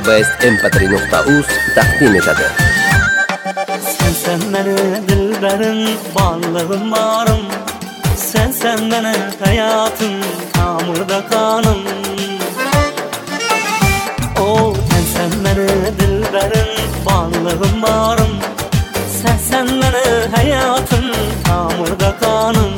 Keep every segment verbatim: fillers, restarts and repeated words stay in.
best m p три nokta uz taqdim etadi. Sen sen meni dilberim, bağlığım varım. Sen sen meni hayatım, tamırda kanım. Oh, sen sen meni dilberim, bağlığım varım. Sen sen meni hayatım, tamırda kanım.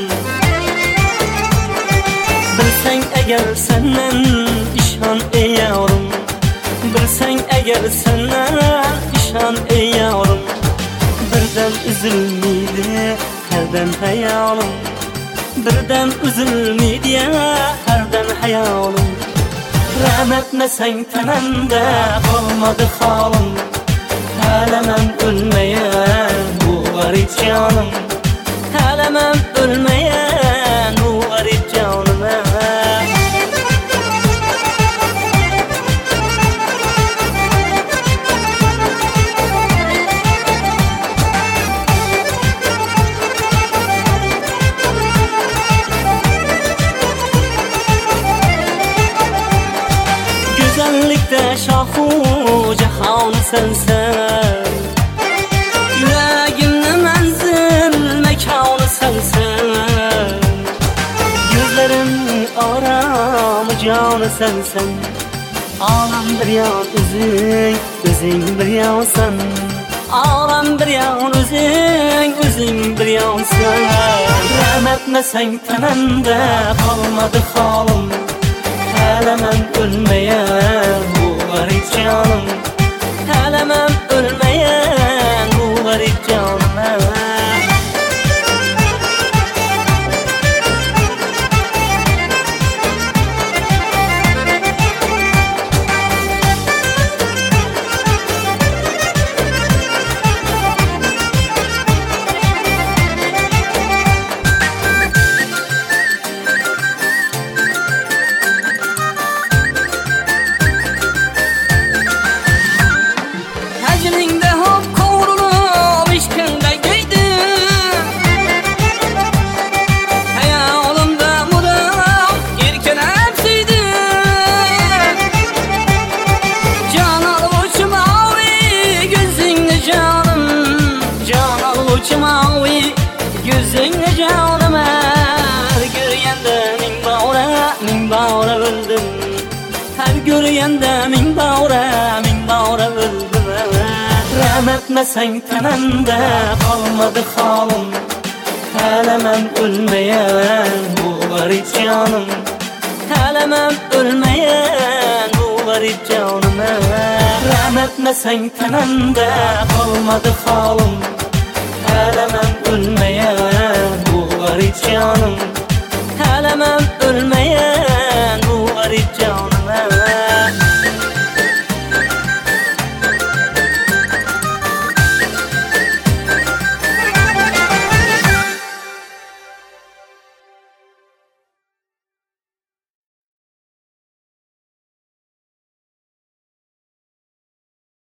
Bilsen eğer senden işan ey yavrum, bilsen eğer senden işan ey yavrum. Birden üzülmeydi herden hayalim, birden üzülmeydi herden hayalim. Rahmetmesen tenemde kalmadı halim, helemem ölmeyen bu garip canım, helemem ölmeyen bu garip canım. Güzellikte şahu cihan sensen, yüreğimde menzil mekanı sensen. Gözlerim aramı canı sensen, alam bir yan üzün, üzün bir yan sen. Alam bir yan üzün, üzün bir yan sen. Rahmetmesen tenemde kalmadı halim, helemem ölmeyen bu garip canım, helemem ölmeyen bu garip canım. Mavi gözünle canım, her görüyende min bağıra, min bağıra öldüm. Her görüyende min bağıra, min bağıra öldüm. Rahmetmesen tenemde kalmadı halim, helemem ölmeyen bu garip canım, helemem ölmeyen bu garip canım. Rahmetmesen tenemde kalmadı halim, helemem ölmeyen bu garip canım, helemem